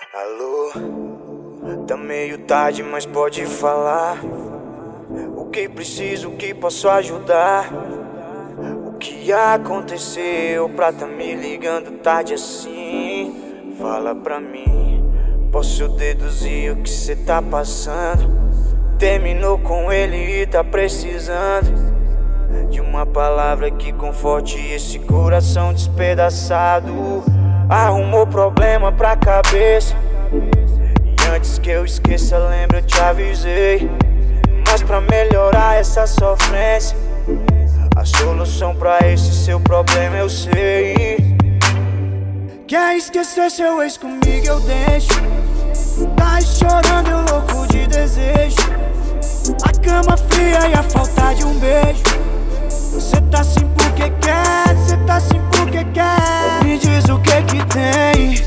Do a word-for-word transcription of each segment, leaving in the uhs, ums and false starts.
Alô, tá meio tarde, mas pode falar. O que preciso, o que posso ajudar? O que aconteceu pra tá me ligando tarde assim? Fala pra mim, posso deduzir o que cê tá passando. Terminou com ele e tá precisando de uma palavra que conforte esse coração despedaçado. Arrumou problema pra cabeça, e antes que eu esqueça, lembra, eu te avisei. Mas pra melhorar essa sofrência, a solução pra esse seu problema eu sei. Quer esquecer seu ex comigo, eu deixo. Tá chorando, eu louco de desejo. A cama fria e a falta de um beijo. Cê tá assim porque quer, cê tá assim porque quer. Me diz o que que tem.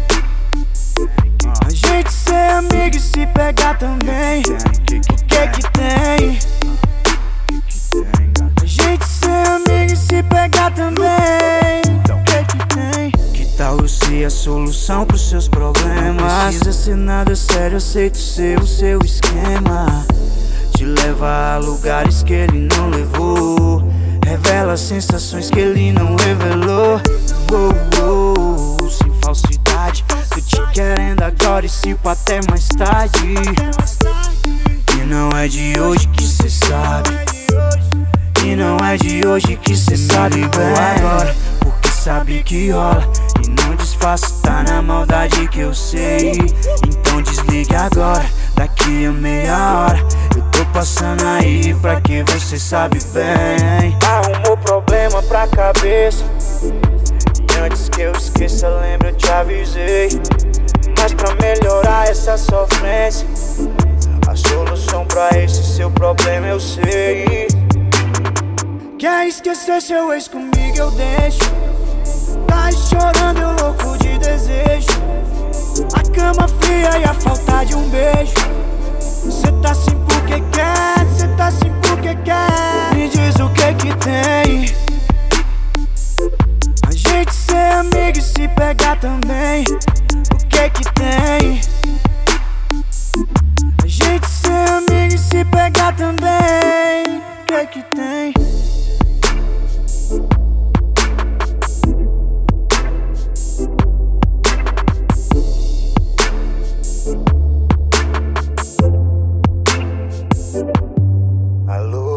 A gente ser amigo e se pegar também. O que que tem? A gente ser amigo e se pegar também. O que que tem? Que tal eu ser a solução pros seus problemas? Não precisa ser nada sério, aceito ser o seu esquema. Te leva a lugares que ele não levou, revela sensações que ele não revelou. Oh, oh, sem falsidade, tô te querendo agora e se pá até mais tarde. E não é de hoje que cê sabe, e não é de hoje que cê sabe bem agora, porque sabe que rola e não disfarça, tá na maldade que eu sei. Então desligue agora, daqui a meia hora eu tô passando aí pra que você sabe bem. Arrumou problema pra cabeça, e antes que eu esqueça, lembra, eu te avisei. Mas pra melhorar essa sofrência, a solução pra esse seu problema eu sei. Quer esquecer seu ex comigo, eu deixo. Tá chorando, eu louco de desejo. A cama fria e a falta de um beijo. Cê tá assim porque quer, cê tá assim porque quer. Me diz o que que tem. A gente ser amigo e se pegar também. O que que tem? A gente ser amigo e se pegar também. O que que tem? Alô.